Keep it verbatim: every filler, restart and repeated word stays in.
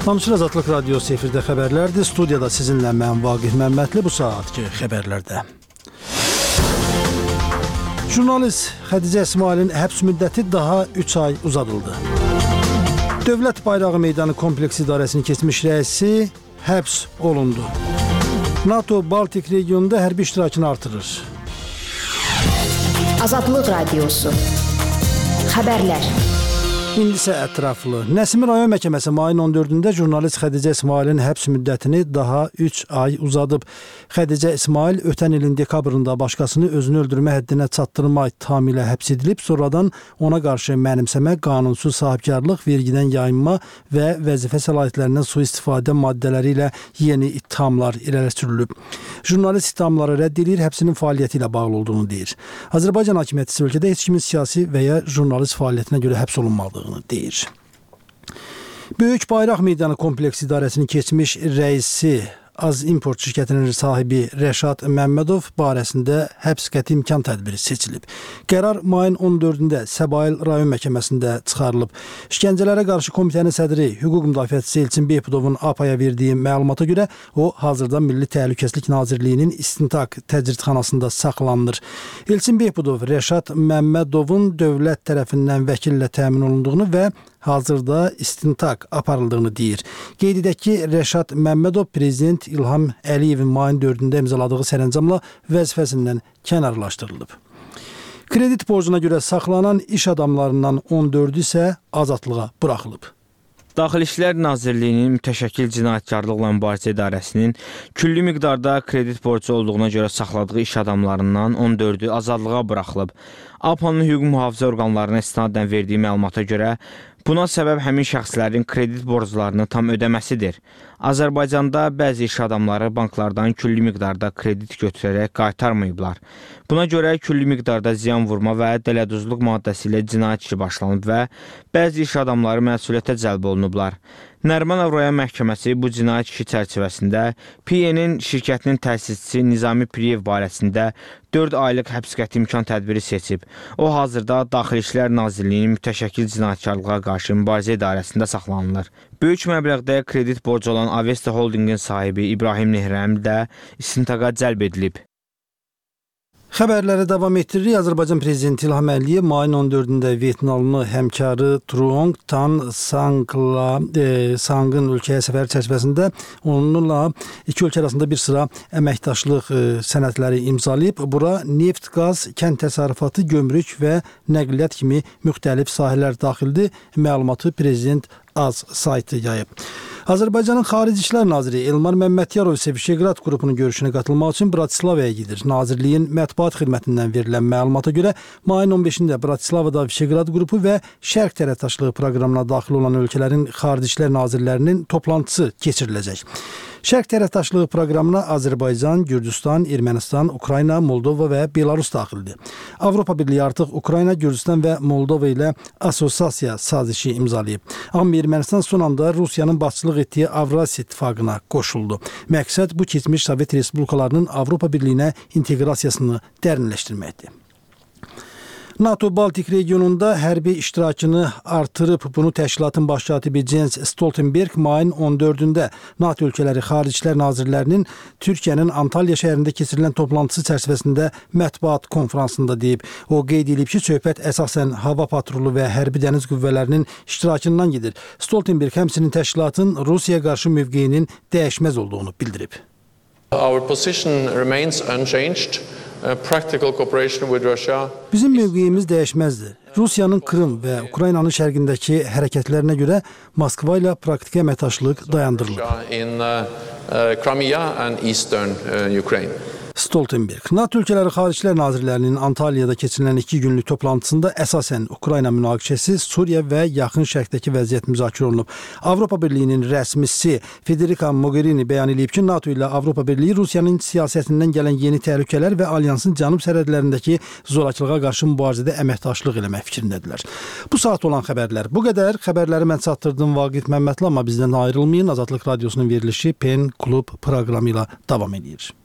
Tanışır Azadlıq Radiosu efirdə xəbərlərdir. Studiyada sizinlə mən Vaqif Məmmədli bu saatki xəbərlərdə. Jurnalist Xədicə İsmailin həbs müddəti daha üç ay uzadıldı. Dövlət Bayrağı Meydanı Kompleks İdarəsinin keçmiş rəisi həbs olundu. NATO Baltik regionunda hərbi iştirakını artırır. Azadlıq Radiosu xəbərlər. İndi isə ətraflı. Nəsimi rayon məhkəməsi mayın on dördündə jurnalist Xədicə İsmailin həbs müddətini daha üç ay uzadıb. Xədicə İsmail ötən ilin dekabrında başqasını özünü öldürmə həddinə çatdırma ittihamı ilə həbs edilib, sonradan ona qarşı mənimsəmə, qanunsuz sahibkarlıq, vergidən yayınma və vəzifə səlahiyyətlərindən sui-istifadə maddələri ilə yeni ittihamlar irəli sürülüb. Jurnalist ittihamları rədd edir, həbsinin fəaliyyəti ilə bağlı olduğunu deyir. Azərbaycan hakimiyyəti ölkədə heç kimin siyasi və ya jurnalist fəaliyyətinə görə həbs olunmalıdır deyir. Böyük Bayraq Meydanı Kompleks İdarəsinin keçmiş rəisi Az İmport şirkətinin sahibi Rəşad Məmmədov barəsində həbs qəti imkan tədbiri seçilib. Qərar mayın on dördündə Səbail rayon məhkəməsində çıxarılıb. İşgəncələrə qarşı komitənin sədri hüquq müdafiəçisi Elçin Behbudovun A P A-ya verdiyi məlumata görə o hazırda Milli Təhlükəsizlik Nazirliyinin istintaq təcridxanasında saxlanılır. Elçin Behbudov Rəşad Məmmədovun dövlət tərəfindən vəkillə təmin olunduğunu və hazırda istintaq aparıldığını deyir. Qeyd edək ki, Rəşad Məmmədov Prezident İlham Əliyevin mayın dördündə imzaladığı sərəncamla vəzifəsindən kənarlaşdırılıb. Kredit borcuna görə saxlanan iş adamlarından on dördü isə azadlığa buraxılıb. Daxili İşlər Nazirliyinin Mütəşəkkil Cinayətkarlıqla Mübarizə İdarəsinin külli miqdarda kredit borcu olduğuna görə saxladığı iş adamlarından on dördü azadlığa buraxılıb. A P A-nın hüquq mühafizə orqanlarına istinadən verdiyi məlumata görə buna səbəb həmin şəxslərin kredit borclarını tam ödəməsidir. Azərbaycanda bəzi iş adamları banklardan külli miqdarda kredit götürərək qaytarmayıblar. Buna görə külli miqdarda ziyan vurma və dələduzluq maddəsi ilə cinayət işi başlanıb və bəzi iş adamları məsuliyyətə cəlb olunublar. Nərimanov rayon məhkəməsi bu cinayət işi çərçivəsində P E-nin şirkətinin təsisçisi Nizami Piriyev barəsində dörd aylıq həbs qəti imkan tədbiri seçib. O hazırda Daxili İşlər Nazirliyinin Mütəşəkkil Cinayətkarlığa qarşı Mübarizə İdarəsində saxlanılır. Böyük məbləğdə kredit borcu olan Avesta Holdingin sahibi İbrahim Nehrəmli də istintaqa cəlb edilib. Xəbərlərə davam etdiririk. Azərbaycan Prezidenti İlham Əliyev mayın on dördündə Vyetnamlı həmkarı Truong Tan Sangla e, Sangın ölkəyə səfəri çərçivəsində onunla iki ölkə arasında bir sıra əməkdaşlıq e, sənədləri imzalayıb. Bura neft, qaz, kənd təsərrüfatı, gömrük və nəqliyyat kimi müxtəlif sahələr daxildir. Məlumatı Prezident Az saytı yayıb. Azərbaycanın Xarici İşlər Naziri Elmar Məmmədiyarov isə Vişeqrad qrupunun görüşünə katılmaq üçün Bratislavaya gedir. Nazirliyin mətbuat xidmətindən verilən məlumata görə mayın on beşində Bratislavada Vişeqrad qrupu və Şərq tərəfdaşlığı proqramına daxil olan ölkələrin Xarici İşlər Nazirlərinin toplantısı keçiriləcək. Şərq tərəfdaşlığı proqramına Azərbaycan, Gürcüstan, Ermənistan, Ukrayna, Moldova və Belarus daxildir. Avropa Birliyi artıq Ukrayna, Gürcüstan və Moldova ilə assosiasiya sazişi imzalayıb. Amma Ermənistan son anda Rusiyanın başçılıq etdiyi Avrasiya İttifaqına qoşuldu. Məqsəd bu keçmiş Sovet Respublikalarının Avropa Birliyinə inteqrasiyasını dərinləşdirməkdir. NATO Baltik regionunda hərbi iştirakını artırıb. Bunu təşkilatın baş katibi Jens Stoltenberg mayın on dördündə NATO ölkələri Xarici İşlər Nazirlərinin Türkiyənin Antalya şəhərində keçirilən toplantısı çərçivəsində mətbuat konfransında deyib. O qeyd edib ki, söhbət əsasən hava patrulu və hərbi dəniz qüvvələrinin iştirakından gedir. Stoltenberg həmçinin təşkilatın Rusiyaya qarşı mövqeyinin dəyişməz olduğunu bildirib. Our position remains unchanged. Bizim mövqeyimiz dəyişməzdir. Rusiyanın Krım və Ukraynanın şərqindəki hərəkətlərinə görə Moskva ilə praktiki əməkdaşlıq dayandırılıb. Stoltenberg, NATO ölkələri Xarici İşlər Nazirlərinin Antalyada keçirilən iki günlük toplantısında əsasən Ukrayna münaqişəsi, Suriya və yaxın şərqdəki vəziyyət müzakirə olunub. Avropa Birliyinin rəsmisi Federica Mogherini bəyan edib ki, NATO ilə Avropa Birliyi Rusiyanın siyasətindən gələn yeni təhlükələr və alyansın cənub sərhədlərindəki zorakılığa qarşı mübarizədə əməkdaşlıq eləmək fikrindədirlər. Bu saat olan xəbərlər bu qədər. Xəbərləri mən çatdırdım Vaqif Məmmədli, amma bizdən ayrılmayın. Azadlıq Radiosunun verilişi Pen Klub proqramı ilə davam edir.